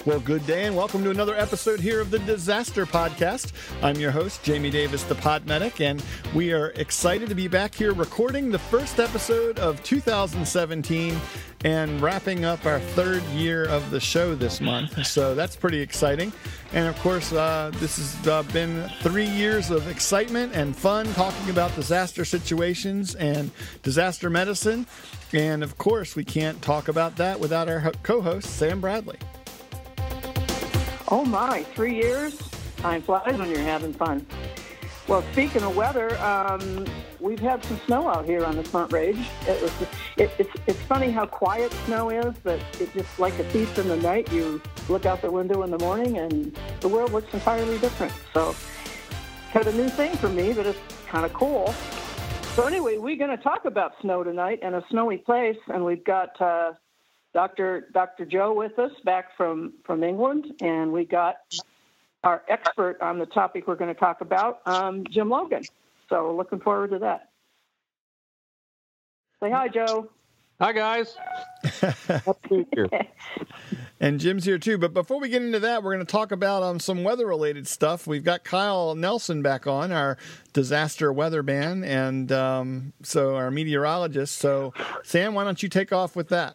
Well, good day and welcome to another episode here of the Disaster Podcast. I'm your host, Jamie Davis, the Pod Medic, and we are excited to be back here recording the first episode of 2017 and wrapping up our third year of the show this month. So that's pretty exciting. And of course, this has been 3 years of excitement and fun talking about disaster situations and disaster medicine. And of course, we can't talk about that without our co-host, Sam Bradley. Oh my, 3 years? Time flies when you're having fun. Well, speaking of weather, we've had some snow out here on the Front Range. It's funny how quiet snow is, but it's just like a thief in the night. You look out the window in the morning and the world looks entirely different. So kind of a new thing for me, but it's kind of cool. So anyway, we're going to talk about snow tonight and a snowy place, and we've got Dr. Joe with us back from England, and we got our expert on the topic we're going to talk about, Jim Logan. So looking forward to that. Say hi, Joe. Hi, guys. And Jim's here too. But before we get into that, we're going to talk about some weather-related stuff. We've got Kyle Nelson back on, our disaster weatherman, and so our meteorologist. So, Sam, why don't you take off with that?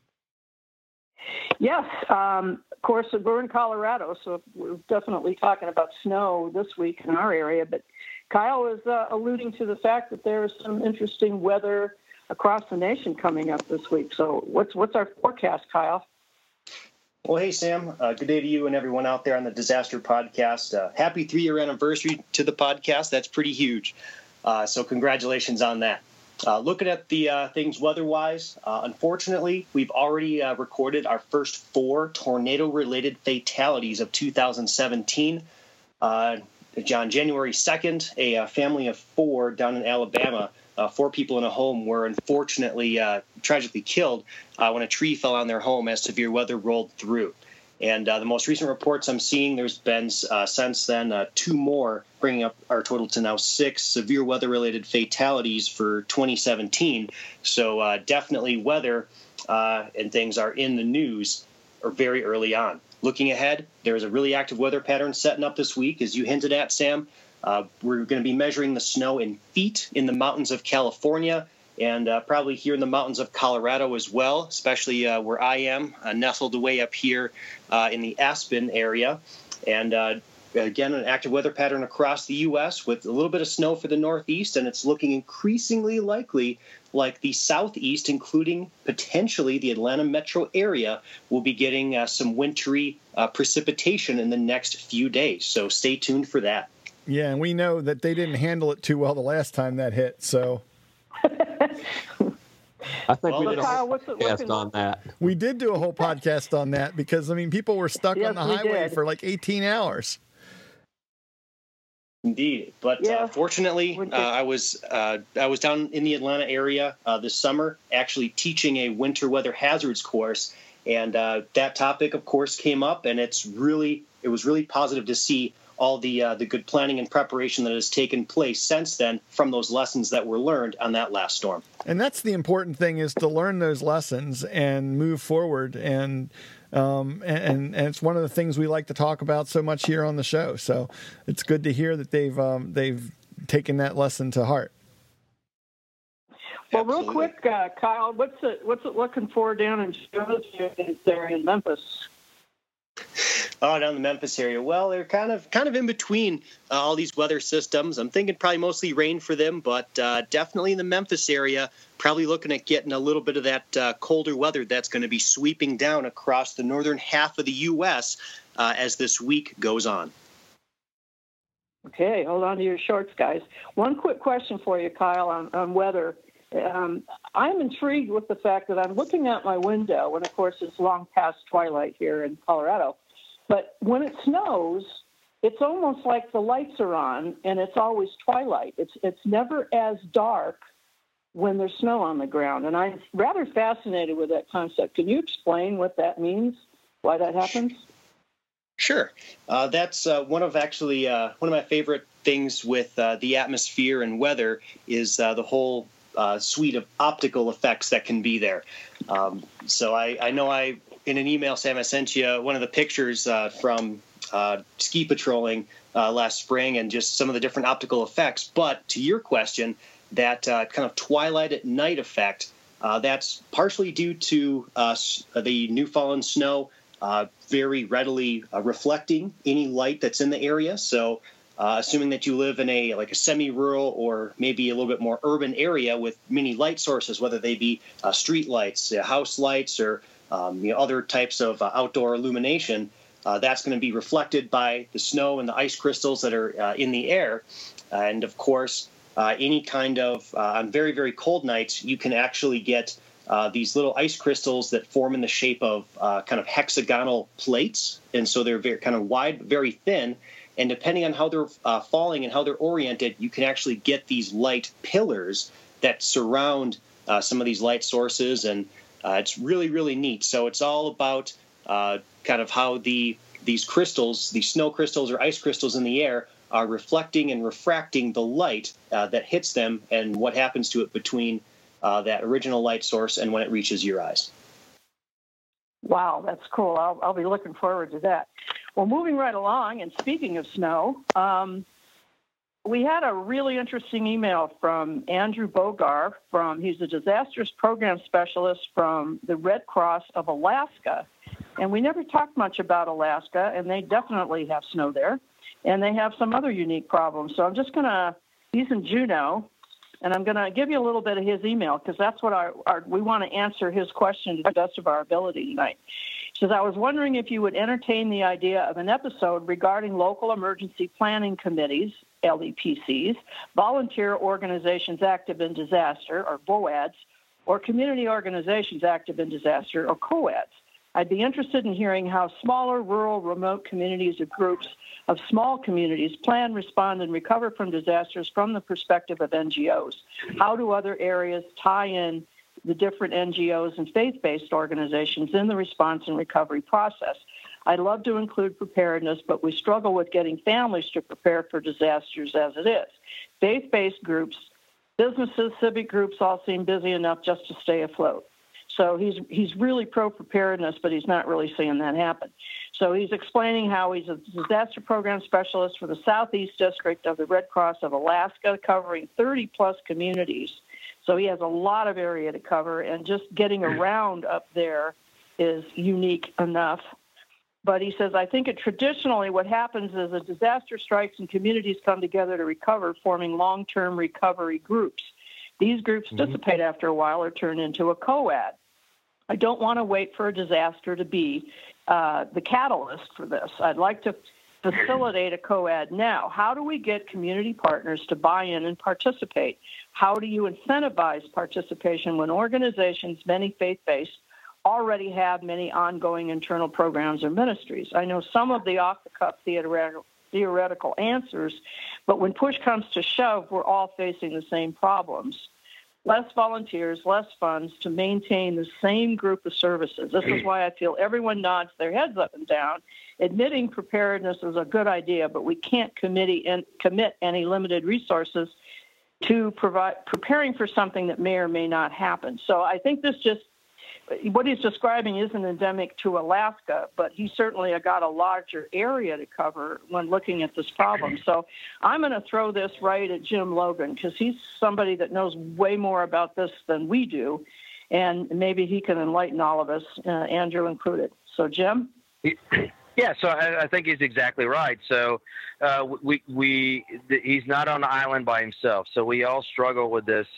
Yes, of course, we're in Colorado, so we're definitely talking about snow this week in our area. But Kyle is alluding to the fact that there is some interesting weather across the nation coming up this week. So what's our forecast, Kyle? Well, hey, Sam. Good day to you and everyone out there on the Disaster Podcast. Happy 3-year anniversary to the podcast. That's pretty huge. So congratulations on that. Looking at the things weather-wise, unfortunately, we've already recorded our first 4 tornado-related fatalities of 2017. On January 2nd, a family of 4 down in Alabama, 4 people in a home were unfortunately tragically killed when a tree fell on their home as severe weather rolled through. And the most recent reports I'm seeing, there's been since then 2 more, bringing up our total to now 6 severe weather-related fatalities for 2017. So definitely weather and things are in the news or very early on. Looking ahead, there's a really active weather pattern setting up this week, as you hinted at, Sam. We're going to be measuring the snow in feet in the mountains of California, and probably here in the mountains of Colorado as well, especially where I am, nestled away up here in the Aspen area. And again, an active weather pattern across the U.S. with a little bit of snow for the Northeast, and it's looking increasingly likely like the Southeast, including potentially the Atlanta metro area, will be getting some wintry precipitation in the next few days. So stay tuned for that. Yeah, and we know that they didn't handle it too well the last time that hit, so... I think we did a whole podcast on that. We did do a whole podcast on that because, I mean, people were stuck on the highway for like 18 hours. Indeed. But fortunately, I was down in the Atlanta area this summer actually teaching a winter weather hazards course. And that topic, of course, came up. And it was really positive to see all the good planning and preparation that has taken place since then from those lessons that were learned on that last storm. And that's the important thing, is to learn those lessons and move forward. And it's one of the things we like to talk about so much here on the show. So it's good to hear that they've taken that lesson to heart. Well, real quick, Kyle, what's it looking for down in Georgia there in Memphis? Oh, down in the Memphis area. Well, they're kind of in between all these weather systems. I'm thinking probably mostly rain for them, but definitely in the Memphis area, probably looking at getting a little bit of that colder weather that's going to be sweeping down across the northern half of the U.S. As this week goes on. Okay, hold on to your shorts, guys. One quick question for you, Kyle, on weather. I'm intrigued with the fact that I'm looking out my window, and of course it's long past twilight here in Colorado. But when it snows, it's almost like the lights are on, and it's always twilight. It's never as dark when there's snow on the ground, and I'm rather fascinated with that concept. Can you explain what that means, why that happens? Sure. That's one of my favorite things with the atmosphere and weather is the whole suite of optical effects that can be there. So I know in an email, Sam, I sent you one of the pictures from ski patrolling last spring and just some of the different optical effects. But to your question, that kind of twilight at night effect, that's partially due to the new fallen snow very readily reflecting any light that's in the area. So assuming that you live in a semi-rural or maybe a little bit more urban area with many light sources, whether they be street lights, house lights, or other types of outdoor illumination, that's going to be reflected by the snow and the ice crystals that are in the air. And of course, any kind of on very, very cold nights, you can actually get these little ice crystals that form in the shape of kind of hexagonal plates. And so they're very kind of wide, very thin. And depending on how they're falling and how they're oriented, you can actually get these light pillars that surround some of these light sources. And it's really, really neat. So it's all about kind of how these crystals, these snow crystals or ice crystals in the air, are reflecting and refracting the light that hits them and what happens to it between that original light source and when it reaches your eyes. Wow, that's cool. I'll be looking forward to that. Well, moving right along, and speaking of snow, we had a really interesting email from Andrew Bogar. He's a disasters program specialist from the Red Cross of Alaska. And we never talked much about Alaska, and they definitely have snow there. And they have some other unique problems. So I'm just he's in Juneau, and I'm going to give you a little bit of his email because that's what we want to answer his question to the best of our ability tonight. He says, I was wondering if you would entertain the idea of an episode regarding local emergency planning committees, LEPCs, volunteer organizations active in disaster, or VOADs, or community organizations active in disaster, or COADs. I'd be interested in hearing how smaller, rural, remote communities or groups of small communities plan, respond, and recover from disasters from the perspective of NGOs. How do other areas tie in the different NGOs and faith-based organizations in the response and recovery process? I'd love to include preparedness, but we struggle with getting families to prepare for disasters as it is. Faith-based groups, businesses, civic groups all seem busy enough just to stay afloat. So he's really pro-preparedness, but he's not really seeing that happen. So he's explaining how he's a disaster program specialist for the Southeast District of the Red Cross of Alaska, covering 30-plus communities. So he has a lot of area to cover, and just getting around up there is unique enough. But he says, I think traditionally what happens is a disaster strikes and communities come together to recover, forming long-term recovery groups. These groups dissipate after a while or turn into a COAD. I don't want to wait for a disaster to be the catalyst for this. I'd like to facilitate a COAD now. How do we get community partners to buy in and participate? How do you incentivize participation when organizations, many faith-based, already have many ongoing internal programs or ministries? I know some of the off-the-cuff theoretical answers, but when push comes to shove, we're all facing the same problems. Less volunteers, less funds to maintain the same group of services. This is why I feel everyone nods their heads up and down. Admitting preparedness is a good idea, but we can't commit any limited resources to preparing for something that may or may not happen. So I think what he's describing isn't endemic to Alaska, but he certainly got a larger area to cover when looking at this problem. So I'm going to throw this right at Jim Logan because he's somebody that knows way more about this than we do, and maybe he can enlighten all of us, Andrew included. So, Jim? Yeah, so I think he's exactly right. So he's not on the island by himself. So we all struggle with this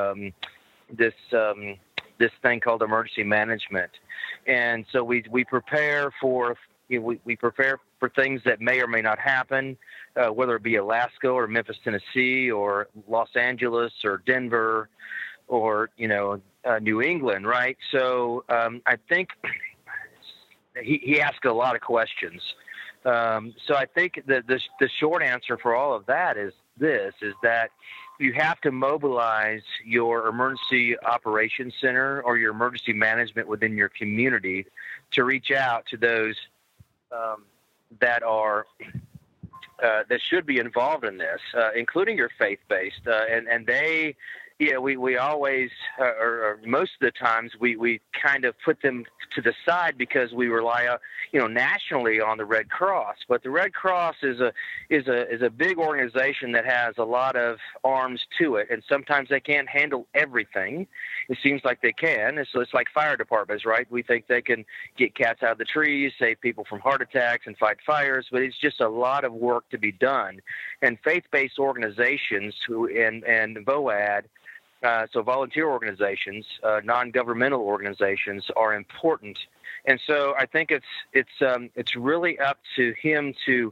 thing called emergency management. And so we prepare for, we prepare for things that may or may not happen, whether it be Alaska or Memphis, Tennessee, or Los Angeles or Denver or, New England, right? So I think he asked a lot of questions. So I think that the short answer for all of that is that you have to mobilize your emergency operations center or your emergency management within your community to reach out to those that should be involved in this, including your faith-based, and they Yeah, we always, or most of the times, we kind of put them to the side because we rely, nationally on the Red Cross. But the Red Cross is a big organization that has a lot of arms to it, and sometimes they can't handle everything. It seems like they can. So it's like fire departments, right? We think they can get cats out of the trees, save people from heart attacks, and fight fires, but it's just a lot of work to be done. And faith-based organizations and VOAD. So volunteer organizations, non-governmental organizations are important, and so I think it's really up to him to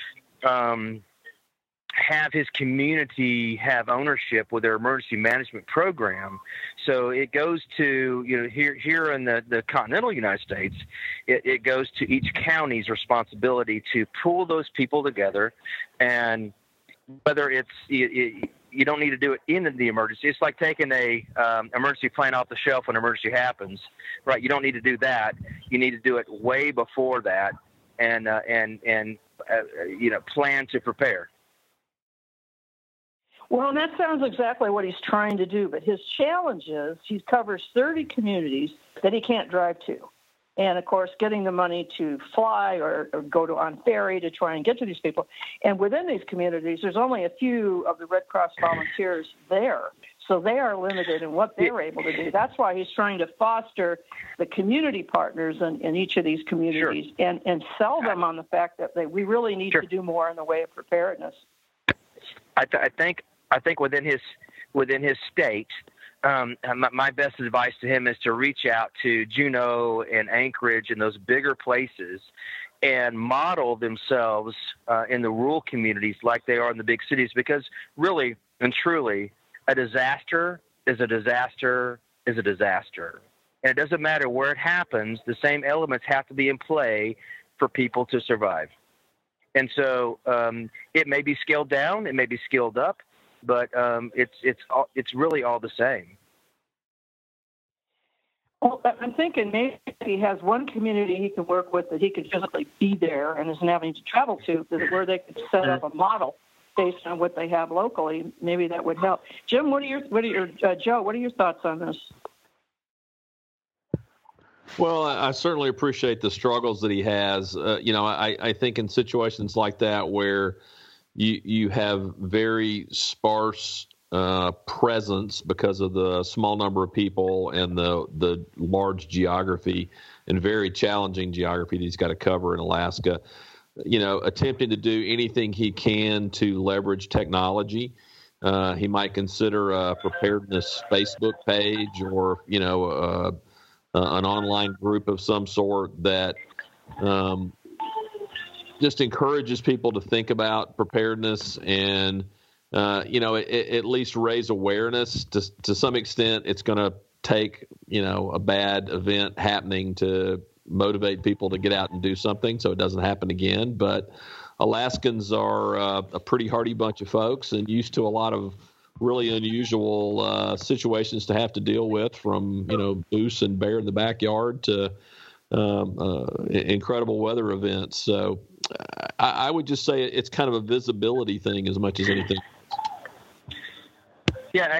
have his community have ownership with their emergency management program. So it goes to here in the continental United States, it goes to each county's responsibility to pull those people together, and whether it's you don't need to do it in the emergency. It's like taking a emergency plan off the shelf when an emergency happens, right? You don't need to do that. You need to do it way before that, and plan to prepare. Well, and that sounds exactly what he's trying to do. But his challenge is he covers 30 communities that he can't drive to. And, of course, getting the money to fly or go on ferry to try and get to these people. And within these communities, there's only a few of the Red Cross volunteers there. So they are limited in what they're able to do. That's why he's trying to foster the community partners in each of these communities and sell them on the fact that we really need to do more in the way of preparedness. I think within his state, my best advice to him is to reach out to Juneau and Anchorage and those bigger places and model themselves in the rural communities like they are in the big cities, because really and truly a disaster is a disaster is a disaster. And it doesn't matter where it happens, the same elements have to be in play for people to survive. And so it may be scaled down, it may be scaled up, but it's really all the same. Well, I'm thinking maybe he has one community he can work with that he could physically be there and isn't having to travel to, where they could set up a model based on what they have locally. Maybe that would help. Jim, Joe, what are your thoughts on this? Well, I certainly appreciate the struggles that he has. I think in situations like that where you have very sparse presence because of the small number of people and the large geography and very challenging geography that he's got to cover in Alaska, attempting to do anything he can to leverage technology. He might consider a preparedness Facebook page or, an online group of some sort that just encourages people to think about preparedness and, at least raise awareness. To some extent, it's going to take, a bad event happening to motivate people to get out and do something so it doesn't happen again. But Alaskans are a pretty hardy bunch of folks and used to a lot of really unusual situations to have to deal with, from moose and bear in the backyard to incredible weather events. So I would just say it's kind of a visibility thing as much as anything. Yeah,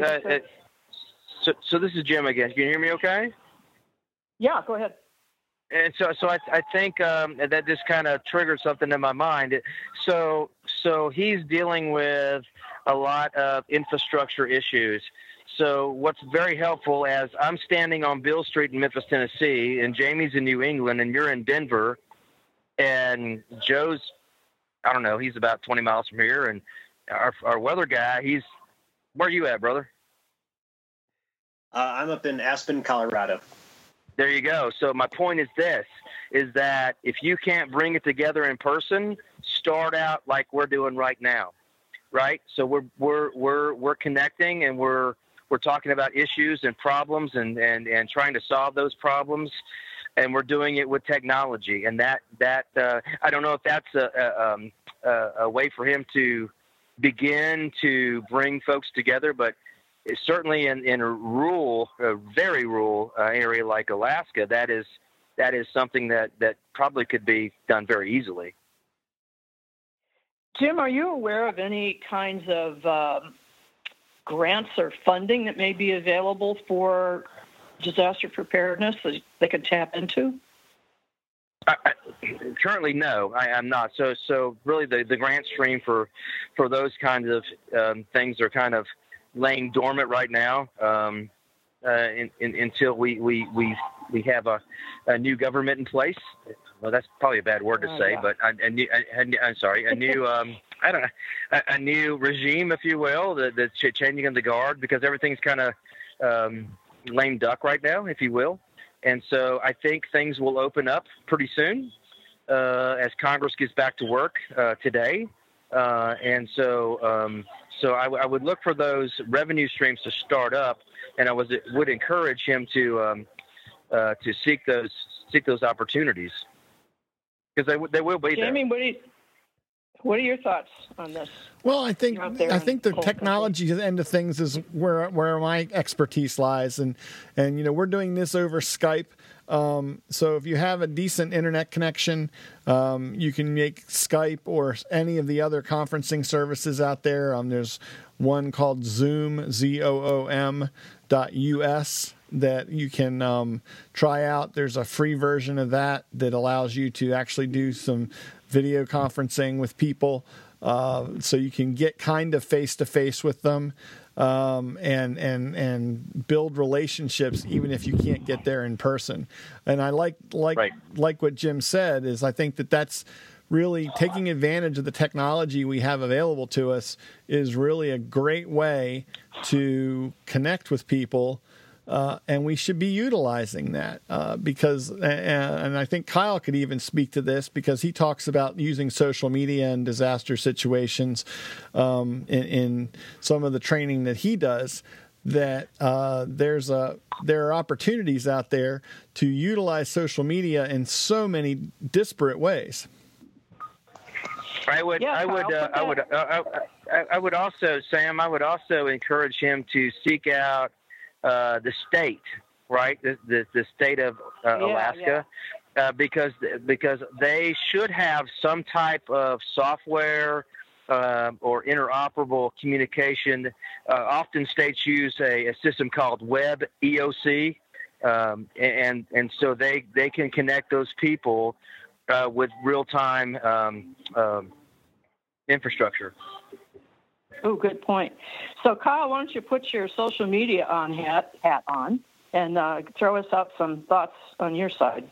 so this is Jim again. Can you hear me okay? Yeah, go ahead. And so I think that just kind of triggered something in my mind. So he's dealing with a lot of infrastructure issues. So what's very helpful, as I'm standing on Beale Street in Memphis, Tennessee, and Jamie's in New England, and you're in Denver, and Joe's, I don't know, he's about 20 miles from here, and our weather guy, where are you at, brother? I'm up in Aspen, Colorado. There you go. So my point is this, is that if you can't bring it together in person, start out like we're doing right now, right? So we're connecting, and we're talking about issues and problems and trying to solve those problems, and we're doing it with technology. And that I don't know if that's a way for him to begin to bring folks together, but certainly in a very rural area like Alaska, that is something that probably could be done very easily. Jim, are you aware of any kinds of grants or funding that may be available for disaster preparedness that they could tap into? Currently, no, I'm not. So really, the grant stream for those kinds of things are kind of laying dormant right now until we have a new government in place. Well, that's probably a bad word to say, but a new a new regime, if you will, the changing of the guard, because everything's kind of lame duck right now, if you will. And so I think things will open up pretty soon as Congress gets back to work today. And so I would look for those revenue streams to start up, and I would encourage him to seek those opportunities, because they will be there. Jamie, what are your thoughts on this? Well, I think the technology end of things is where my expertise lies, and we're doing this over Skype. So if you have a decent internet connection, you can make Skype or any of the other conferencing services out there. There's one called Zoom, ZOOM.us, that you can try out. There's a free version of that allows you to actually do some video conferencing with people, so you can get kind of face-to-face with them, and build relationships even if you can't get there in person. And I like what Jim said, is I think that's really taking advantage of the technology we have available to us is really a great way to connect with people. And we should be utilizing that because I think Kyle could even speak to this, because he talks about using social media in disaster situations in some of the training that he does, that there are opportunities out there to utilize social media in so many disparate ways. I would also, Sam, encourage him to seek out the state, right? The state of Alaska, because they should have some type of software or interoperable communication. Often states use a system called Web EOC, and so they can connect those people with real-time infrastructure. Oh, good point. So, Kyle, why don't you put your social media hat on and throw us out some thoughts on your side?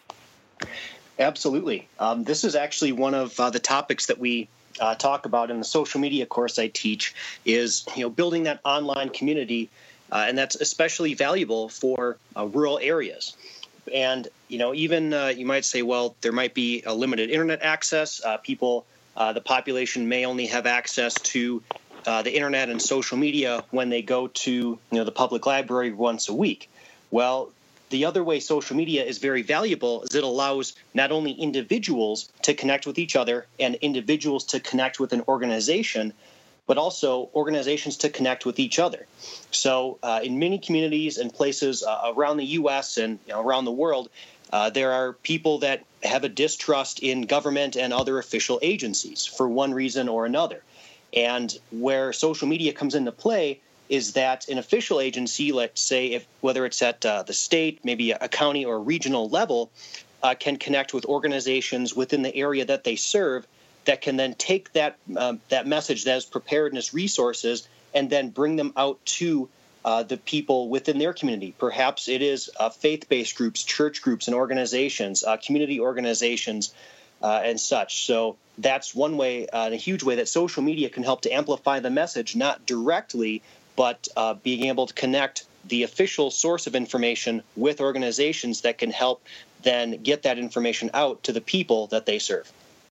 Absolutely. This is actually one of the topics that we talk about in the social media course I teach, is building that online community, and that's especially valuable for rural areas. And even you might say, well, there might be a limited internet access. The population may only have access to the internet and social media when they go to the public library once a week. Well, the other way social media is very valuable is it allows not only individuals to connect with each other and individuals to connect with an organization, but also organizations to connect with each other. So in many communities and places around the U.S. and around the world, there are people that have a distrust in government and other official agencies for one reason or another. And where social media comes into play is that an official agency, let's say whether it's at the state, maybe a county or regional level, can connect with organizations within the area that they serve that can then take that message, that is preparedness resources, and then bring them out to the people within their community. Perhaps it is faith-based groups, church groups and organizations, community organizations, and such. So that's one way, and a huge way, that social media can help to amplify the message, not directly, but being able to connect the official source of information with organizations that can help then get that information out to the people that they serve.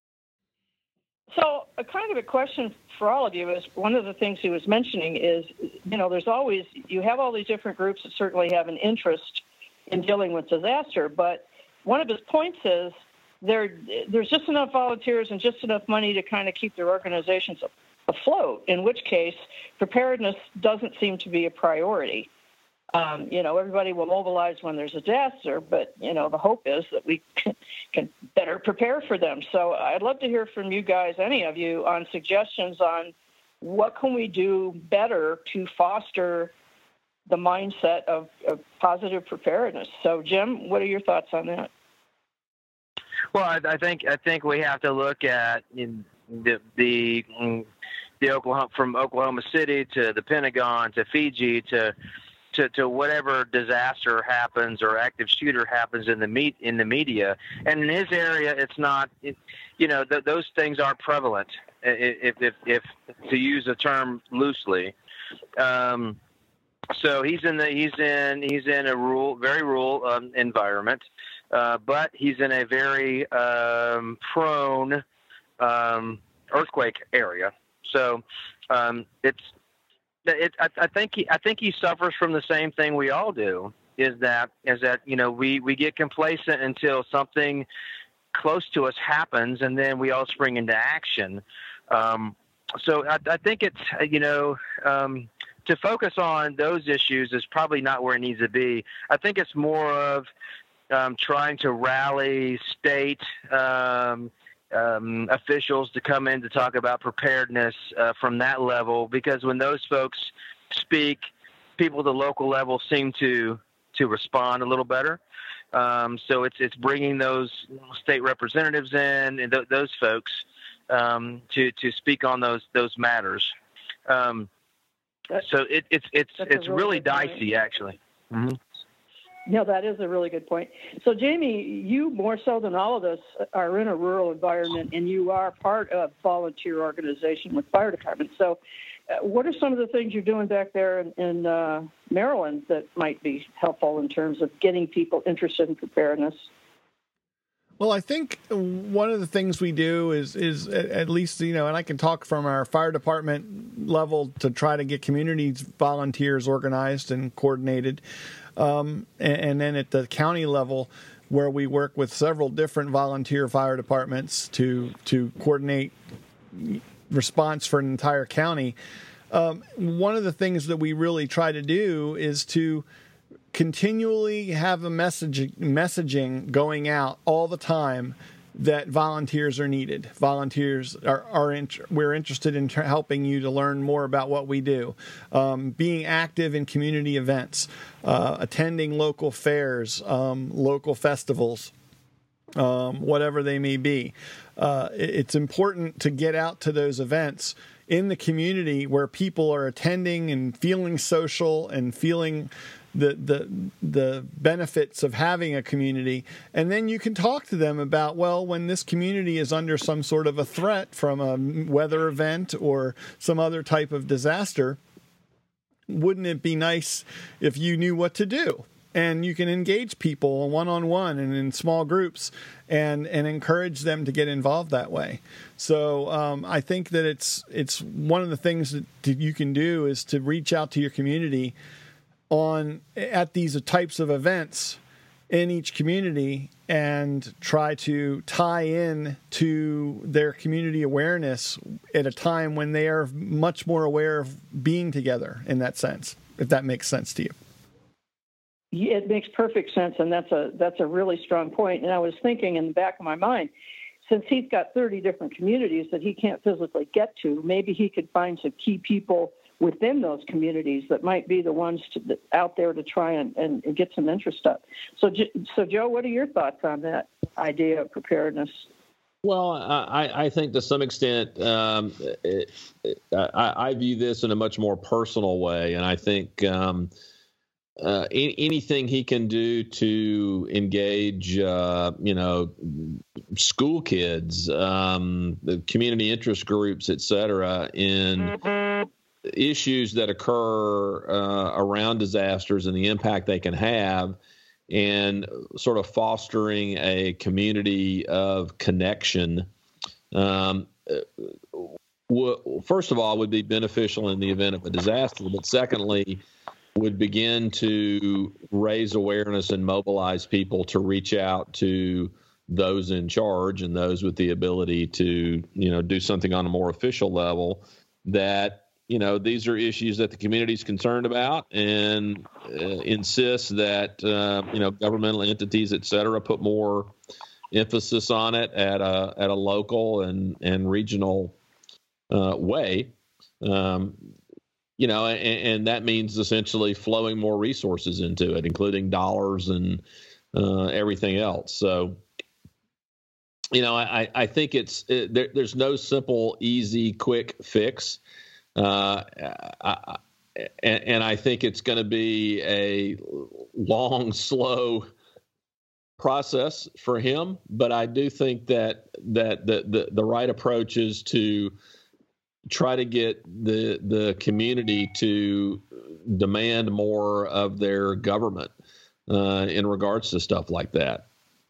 So a kind of a question for all of you is, one of the things he was mentioning is, you have all these different groups that certainly have an interest in dealing with disaster, but one of his points is there's just enough volunteers and just enough money to kind of keep their organizations afloat, in which case preparedness doesn't seem to be a priority. Everybody will mobilize when there's a disaster, but, the hope is that we can better prepare for them. So I'd love to hear from you guys, any of you, on suggestions on what can we do better to foster the mindset of positive preparedness? So, Jim, what are your thoughts on that? Well, I think we have to look at the Oklahoma, from Oklahoma City to the Pentagon to Fiji to whatever disaster happens or active shooter happens in the media. And in his area, it's not, those things aren't prevalent, if to use a term loosely. So he's in a very rural environment, but he's in a very prone earthquake area. So I think he suffers from the same thing we all do. Is that we get complacent until something close to us happens, and then we all spring into action. So I think it's to focus on those issues is probably not where it needs to be. I think it's more of trying to rally state officials to come in to talk about preparedness from that level, because when those folks speak, people at the local level seem to respond a little better. So it's bringing those state representatives in and those folks to speak on those matters. So it's really dicey, actually. Mm-hmm. No, that is a really good point. So, Jamie, you more so than all of us are in a rural environment, and you are part of a volunteer organization with fire department. So, what are some of the things you're doing back there in Maryland that might be helpful in terms of getting people interested in preparedness? Well, I think one of the things we do is at least, and I can talk from our fire department level to try to get communities volunteers organized and coordinated. And then at the county level, where we work with several different volunteer fire departments to coordinate response for an entire county. One of the things that we really try to do is to continually have a messaging going out all the time that volunteers are needed. Volunteers we're interested in helping you to learn more about what we do. Being active in community events, attending local fairs, local festivals, whatever they may be. It's important to get out to those events in the community where people are attending and feeling social and feeling the benefits of having a community, and then you can talk to them about, well, when this community is under some sort of a threat from a weather event or some other type of disaster, wouldn't it be nice if you knew what to do? And you can engage people one-on-one and in small groups and encourage them to get involved that way. So I think that it's one of the things that you can do is to reach out to your community at these types of events in each community and try to tie in to their community awareness at a time when they are much more aware of being together in that sense, if that makes sense to you. It makes perfect sense, and that's a really strong point. And I was thinking in the back of my mind, since he's got 30 different communities that he can't physically get to, maybe he could find some key people within those communities that might be the ones out there to try and get some interest up. So, Joe, what are your thoughts on that idea of preparedness? Well, I think to some extent, I view this in a much more personal way, and I think anything he can do to engage, school kids, the community interest groups, et cetera, in issues that occur around disasters and the impact they can have, and sort of fostering a community of connection, first of all, would be beneficial in the event of a disaster, but secondly, would begin to raise awareness and mobilize people to reach out to those in charge and those with the ability to, do something on a more official level, that these are issues that the community is concerned about, and insist that, governmental entities, et cetera, put more emphasis on it at a local and regional way. And that means essentially flowing more resources into it, including dollars and everything else. So, I think there's no simple, easy, quick fix. And I think it's going to be a long, slow process for him. But I do think that the right approach is to try to get the community to demand more of their government in regards to stuff like that.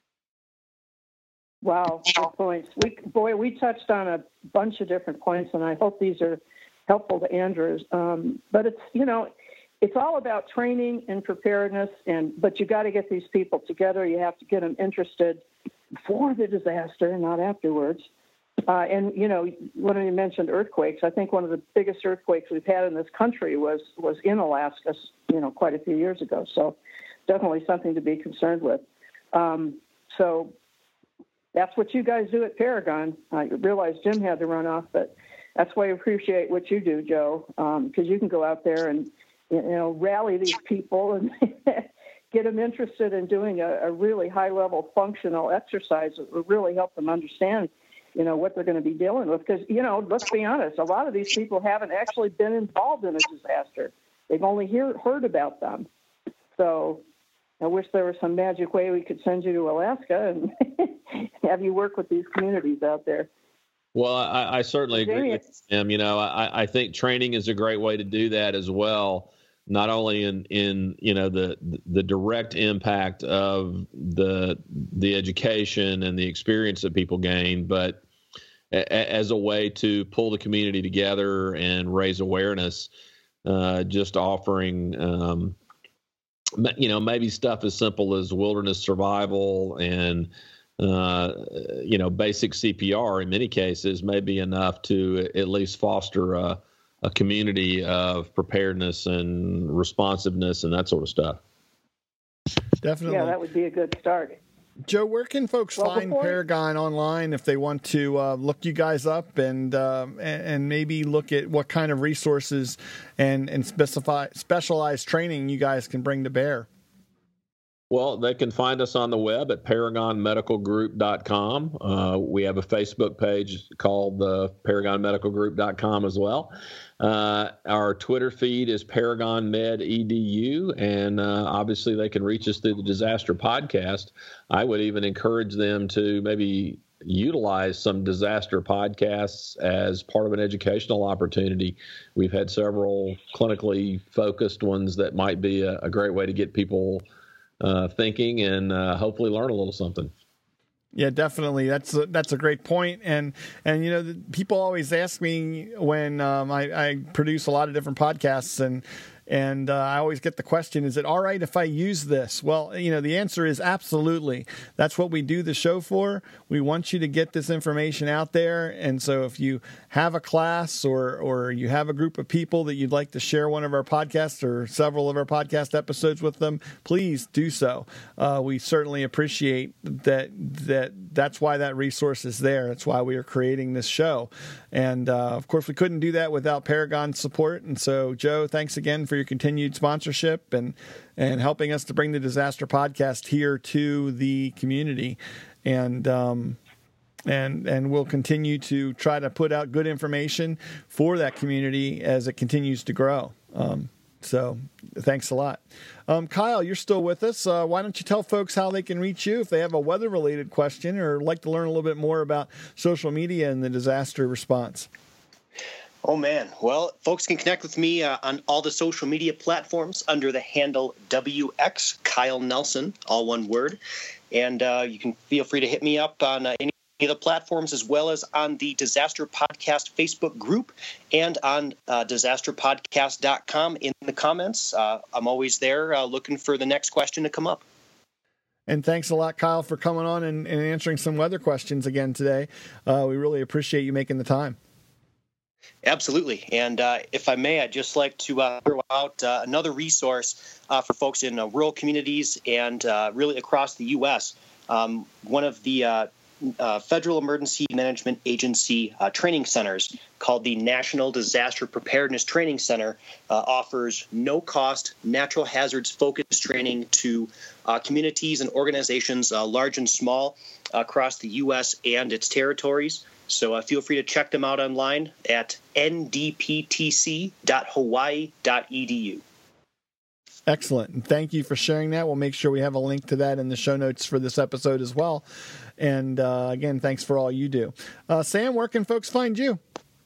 Wow, good points. We touched on a bunch of different points, and I hope these are helpful to Andrews. But it's all about training and preparedness, but you got to get these people together. You have to get them interested before the disaster, not afterwards. And when you mentioned earthquakes, I think one of the biggest earthquakes we've had in this country was in Alaska, quite a few years ago. So definitely something to be concerned with. So that's what you guys do at Paragon. I realize Jim had to run off, but that's why I appreciate what you do, Joe, because you can go out there and rally these people and get them interested in doing a really high-level functional exercise that will really help them understand what they're going to be dealing with. Because, let's be honest, a lot of these people haven't actually been involved in a disaster. They've only heard about them. So I wish there was some magic way we could send you to Alaska and have you work with these communities out there. Well, I certainly agree with him. I think training is a great way to do that as well. Not only in the direct impact of the education and the experience that people gain, but as a way to pull the community together and raise awareness, just offering, maybe stuff as simple as wilderness survival and, basic CPR in many cases may be enough to at least foster a community of preparedness and responsiveness and that sort of stuff. Definitely. Yeah, that would be a good start. Joe, where can folks find Paragon online if they want to look you guys up and maybe look at what kind of resources and specialized training you guys can bring to bear? Well, they can find us on the web at paragonmedicalgroup.com. We have a Facebook page called paragonmedicalgroup.com as well. Our Twitter feed is ParagonMedEDU, and obviously they can reach us through the Disaster Podcast. I would even encourage them to maybe utilize some disaster podcasts as part of an educational opportunity. We've had several clinically focused ones that might be a great way to get people thinking and hopefully learn a little something. Yeah, definitely. That's a great point. And people always ask me when I produce a lot of different podcasts and I always get the question, is it all right if I use this? Well, the answer is absolutely. That's what we do the show for. We want you to get this information out there. And so if you have a class or you have a group of people that you'd like to share one of our podcasts or several of our podcast episodes with them, please do so. We certainly appreciate that's why that resource is there. That's why we are creating this show. And of course, we couldn't do that without Paragon's support. And so, Joe, thanks again for your continued sponsorship and helping us to bring the Disaster Podcast here to the community. And we'll continue to try to put out good information for that community as it continues to grow. So thanks a lot. Kyle, you're still with us. Why don't you tell folks how they can reach you if they have a weather-related question or like to learn a little bit more about social media and the disaster response? Oh, man. Well, folks can connect with me on all the social media platforms under the handle WX Kyle Nelson, all one word. And you can feel free to hit me up on any of the platforms as well as on the Disaster Podcast Facebook group and on disasterpodcast.com in the comments. I'm always there looking for the next question to come up. And thanks a lot, Kyle, for coming on and answering some weather questions again today. We really appreciate you making the time. Absolutely. And if I may, I'd just like to throw out another resource for folks in rural communities and really across the U.S. One of the Federal Emergency Management Agency training centers called the National Disaster Preparedness Training Center offers no-cost natural hazards focused training to communities and organizations large and small across the U.S. and its territories. So feel free to check them out online at ndptc.hawaii.edu. Excellent. And thank you for sharing that. We'll make sure we have a link to that in the show notes for this episode as well. And again, thanks for all you do. Sam, where can folks find you?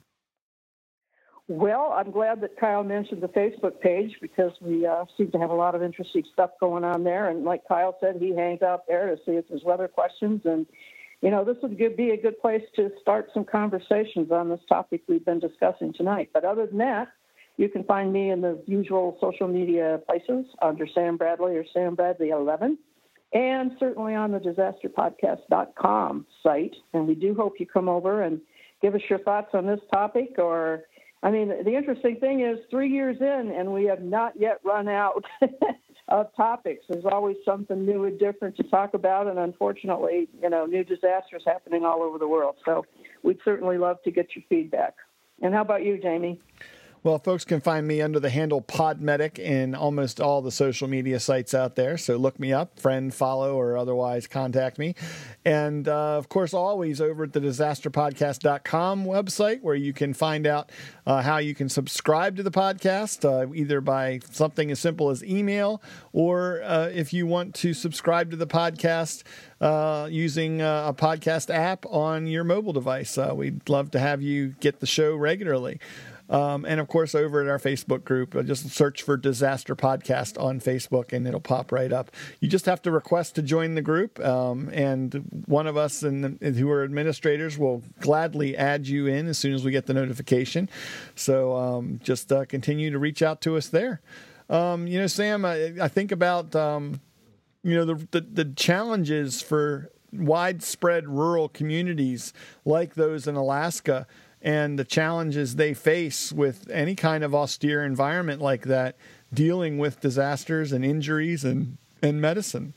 Well, I'm glad that Kyle mentioned the Facebook page because we seem to have a lot of interesting stuff going on there. And like Kyle said, he hangs out there to see if there's weather questions. And, you know, this would be a good place to start some conversations on this topic we've been discussing tonight. But other than that, you can find me in the usual social media places under Sam Bradley or Sam Bradley 11, and certainly on the disasterpodcast.com site. And we do hope you come over and give us your thoughts on this topic. Or, I mean, the interesting thing is 3 years in, and we have not yet run out of topics. There's always something new and different to talk about, and unfortunately, you know, new disasters happening all over the world. So we'd certainly love to get your feedback. And how about you, Jamie? Well, folks can find me under the handle Podmedic in almost all the social media sites out there. So look me up, friend, follow, or otherwise contact me. And, of course, always over at the disasterpodcast.com website where you can find out how you can subscribe to the podcast, either by something as simple as email or if you want to subscribe to the podcast using a podcast app on your mobile device. We'd love to have you get the show regularly. And, of course, over at our Facebook group, just search for Disaster Podcast on Facebook, and it'll pop right up. You just have to request to join the group, and one of us who are administrators will gladly add you in as soon as we get the notification. So just continue to reach out to us there. You know, Sam, I think about, you know, the challenges for widespread rural communities like those in Alaska, and the challenges they face with any kind of austere environment like that, dealing with disasters and injuries and medicine.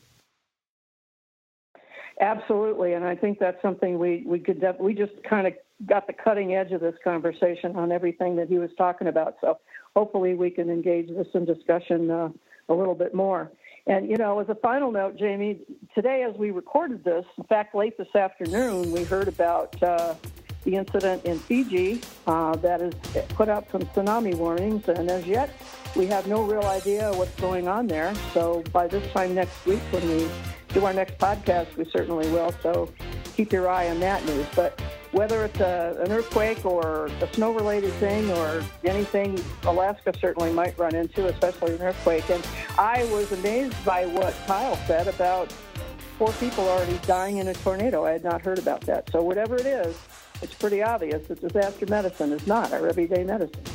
Absolutely, and I think that's something we just kind of got the cutting edge of this conversation on everything that he was talking about. So hopefully we can engage this in discussion a little bit more. And, you know, as a final note, Jamie, today as we recorded this, in fact, late this afternoon, we heard about the incident in Fiji that has put out some tsunami warnings, and as yet we have no real idea what's going on there. So by this time next week, when we do our next podcast, we certainly will. So keep your eye on that news. But whether it's an earthquake or a snow-related thing or anything, Alaska certainly might run into, especially an earthquake. And I was amazed by what Kyle said about 4 people already dying in a tornado. I had not heard about that. So whatever it is, it's pretty obvious that disaster medicine is not our everyday medicine.